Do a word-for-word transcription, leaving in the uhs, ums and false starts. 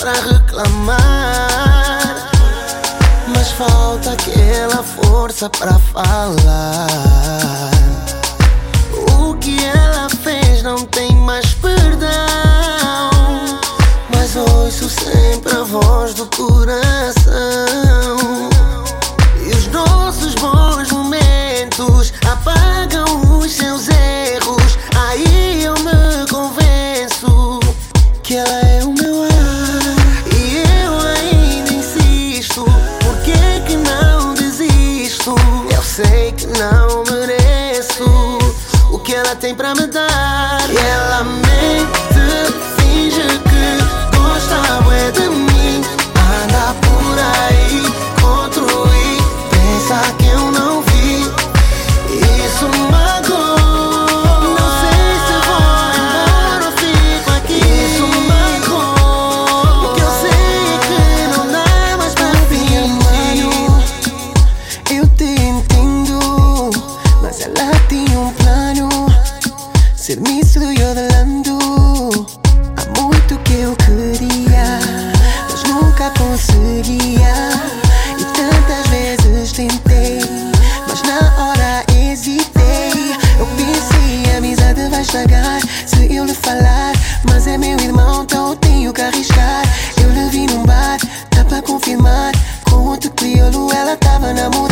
pra reclamar, mas falta aquela força pra falar. O que ela fez não tem mais perdão, mas ouço sempre a voz do coração. E os nossos bons momentos apagam os seus erros. Aí eu me convenço que ela é o meu ar, e eu ainda insisto. Por que que não desisto? Eu sei que não mereço o que ela tem pra me dar. E ela mente, finge que gosta bué de mim, anda por aí contra e pensa que eu não vi. Isso magoa. Não sei se vou embora ou fico aqui. Isso magoa, porque eu sei que não dá mais pra fingir. Eu te entendo, mas ela tinha um plano, ser miss do Yodelando. Há muito que eu queria, mas nunca conseguia. E tantas vezes tentei, mas na hora hesitei. Eu pensei, a amizade vai estragar se eu lhe falar, mas é meu irmão, então eu tenho que arriscar. Eu lhe vi num bar, dá pra confirmar, com outro crioulo ela tava namorando.